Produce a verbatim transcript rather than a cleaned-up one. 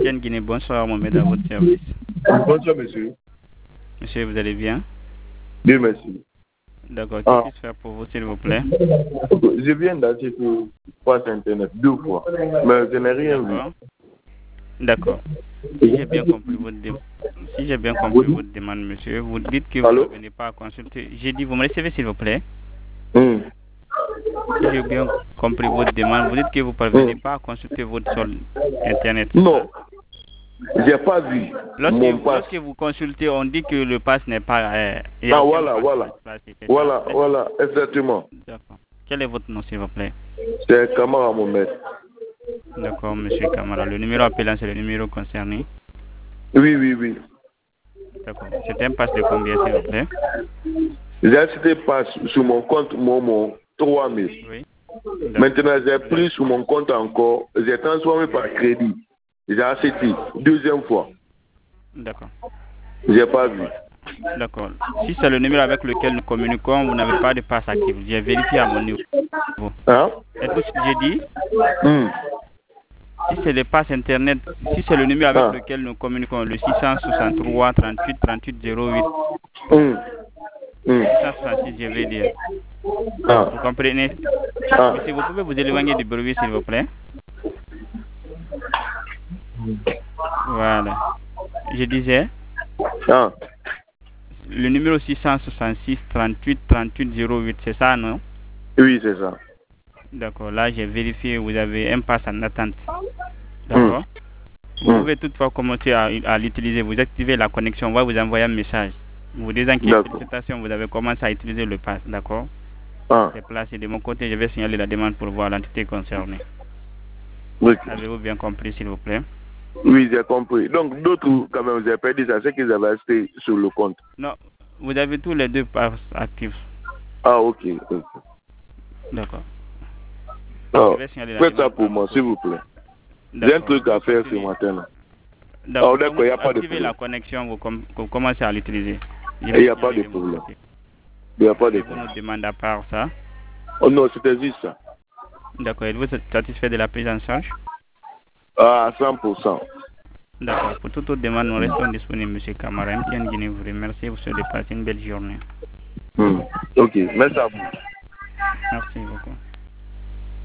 M T N Guinée, bonsoir, Mohamed, à votre service. Bonsoir, monsieur. Monsieur, vous allez bien? Bien, merci. D'accord, Ah. qu'est-ce que je peux faire pour vous, s'il vous plaît? Je viens d'acheter sur passe Internet deux fois, mais je n'ai rien vu. D'accord. Si j'ai bien compris votre demande, si j'ai bien compris votre demande, monsieur, vous dites que vous Allô? ne venez pas consulter. J'ai dit, vous me recevez, s'il vous plaît? Hmm. Si j'ai bien compris votre demande, vous dites que vous ne parvenez Hmm. pas à consulter votre solde Internet. Non, j'ai pas vu Lorsque, mon passe. lorsque vous consultez, on dit que le pass n'est pas. Euh, il y a Ah, aucun voilà, pass voilà. placé, c'est ça, Voilà, vous plaît? voilà, exactement. D'accord. Quel est votre nom, s'il vous plaît? C'est Kamara Mohamed. D'accord, monsieur Kamara. Le numéro appelant, c'est le numéro concerné. Oui, oui, oui. D'accord. C'est un pass de combien, s'il vous plaît? J'ai acheté passe sur mon compte Momo trois mille. Oui. Maintenant, j'ai pris sur mon compte encore, j'ai transformé par crédit. J'ai acheté deuxième fois. D'accord. J'ai pas vu. D'accord. Si c'est le numéro avec lequel nous communiquons, vous n'avez pas de passe active. J'ai vérifié à mon niveau. Hein? Est-ce que j'ai dit? Hmm. Si c'est le pass internet, si c'est le numéro avec Ah. lequel nous communiquons, le six cent soixante-trois trente-huit trente-huit zéro huit. Hmm. Hmm. six cent soixante-six, je vais dire. Ah. Vous comprenez? Ah. Monsieur, vous pouvez vous éloigner du bruit, s'il vous plaît? Voilà. Je disais, Ah. le numéro six cent soixante-six trente-huit trente-huit zéro huit, c'est ça, non? Oui, c'est ça. D'accord, là j'ai vérifié, vous avez un pass en attente. D'accord. Mm. Vous Mm. pouvez toutefois commencer à, à l'utiliser, vous activez la connexion, on va vous envoyer un message. Vous disant que félicitations, vous avez commencé à utiliser le pass, d'accord? Ah. C'est placé de mon côté, je vais signaler la demande pour voir l'entité concernée. Oui. Avez-vous bien compris, s'il vous plaît? Oui, j'ai compris. Donc d'autres, quand même, vous avez perdu ça, c'est qu'ils avaient acheté sur le compte. Non, vous avez tous les deux passes actifs. Ah, ok. Okay. D'accord. Ah. Je vais signaler la Faites demande ça pour par moi, votre s'il vous plaît. J'ai un D'accord. truc à faire ce Continuez. matin. D'accord, Ah, d'accord, il n'y a pas de activez problème. la connexion, vous, com vous commencez à l'utiliser. Il n'y a pas de problème. Il n'y a pas de Vous problème. nous demandez à part ça. Oh non, c'était juste ça. D'accord, êtes-vous satisfait de la prise en charge? Ah, à cent pour cent. D'accord, pour toute autre demande, nous restons disponibles, M. Kamara. M T N Guinée vous remercie, vous souhaitez passer une belle journée. Hmm. Ok, merci à vous. Merci beaucoup.